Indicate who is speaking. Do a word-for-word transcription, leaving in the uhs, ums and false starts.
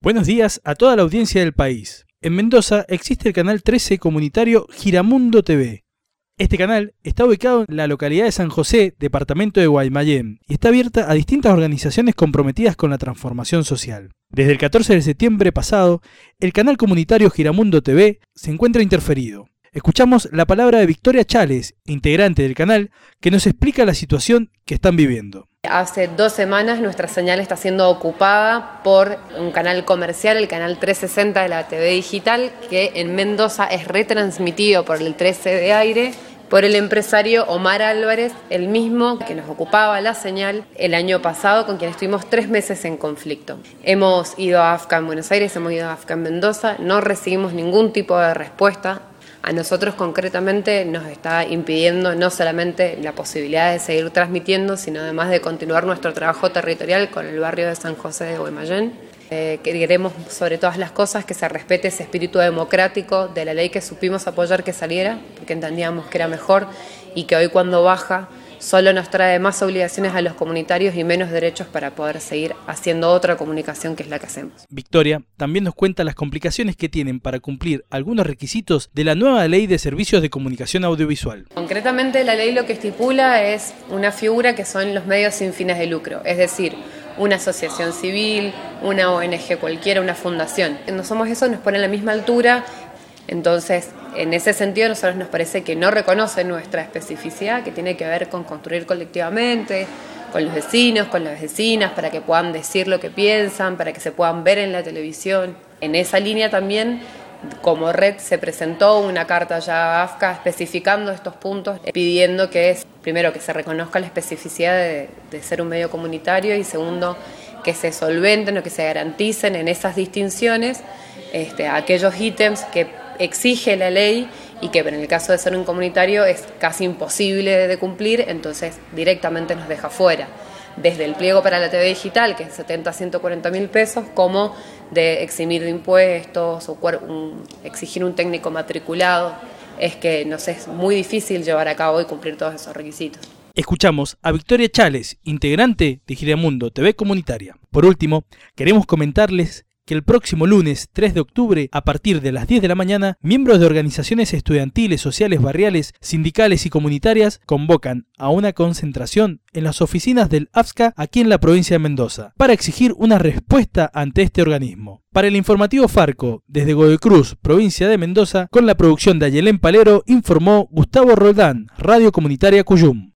Speaker 1: Buenos días a toda la audiencia del país. En Mendoza existe el canal trece comunitario Giramundo T V. Este canal está ubicado en la localidad de San José, departamento de Guaymallén, y está abierta a distintas organizaciones comprometidas con la transformación social. Desde el catorce de septiembre pasado, el canal comunitario Giramundo T V se encuentra interferido. Escuchamos la palabra de Victoria Chales, integrante del canal, que nos explica la situación que están viviendo.
Speaker 2: Hace dos semanas nuestra señal está siendo ocupada por un canal comercial, el canal trescientos sesenta de la T V digital, que en Mendoza es retransmitido por el trece de aire, por el empresario Omar Álvarez, el mismo que nos ocupaba la señal el año pasado, con quien estuvimos tres meses en conflicto. Hemos ido a AFCA en Buenos Aires, hemos ido a AFCA en Mendoza, no recibimos ningún tipo de respuesta. A nosotros concretamente nos está impidiendo no solamente la posibilidad de seguir transmitiendo, sino además de continuar nuestro trabajo territorial con el barrio de San José de Guaymallén. Eh, queremos sobre todas las cosas que se respete ese espíritu democrático de la ley que supimos apoyar que saliera, porque entendíamos que era mejor y que hoy cuando baja solo nos trae más obligaciones a los comunitarios y menos derechos para poder seguir haciendo otra comunicación que es la que hacemos.
Speaker 1: Victoria también nos cuenta las complicaciones que tienen para cumplir algunos requisitos de la nueva ley de servicios de comunicación audiovisual.
Speaker 2: Concretamente la ley lo que estipula es una figura que son los medios sin fines de lucro, es decir, una asociación civil, una O N G cualquiera, una fundación. No somos eso, nos pone a la misma altura. Entonces, en ese sentido, a nosotros nos parece que no reconoce nuestra especificidad, que tiene que ver con construir colectivamente, con los vecinos, con las vecinas, para que puedan decir lo que piensan, para que se puedan ver en la televisión. En esa línea también, como red, se presentó una carta ya a AFCA especificando estos puntos, pidiendo que, es, primero, que se reconozca la especificidad de, de ser un medio comunitario y segundo, que se solventen o que se garanticen en esas distinciones este, aquellos ítems que exige la ley y que en el caso de ser un comunitario es casi imposible de cumplir, entonces directamente nos deja fuera. Desde el pliego para la T V digital, que es setenta a ciento cuarenta mil pesos, como de eximir de impuestos o un, exigir un técnico matriculado, es que nos es muy difícil llevar a cabo y cumplir todos esos requisitos.
Speaker 1: Escuchamos a Victoria Chales, integrante de Giramundo T V Comunitaria. Por último, queremos comentarles que el próximo lunes tres de octubre, a partir de las diez de la mañana, miembros de organizaciones estudiantiles, sociales, barriales, sindicales y comunitarias convocan a una concentración en las oficinas del AFSCA aquí en la provincia de Mendoza para exigir una respuesta ante este organismo. Para el informativo Farco, desde Godoy Cruz, provincia de Mendoza, con la producción de Ayelén Palero, informó Gustavo Roldán, Radio Comunitaria Cuyum.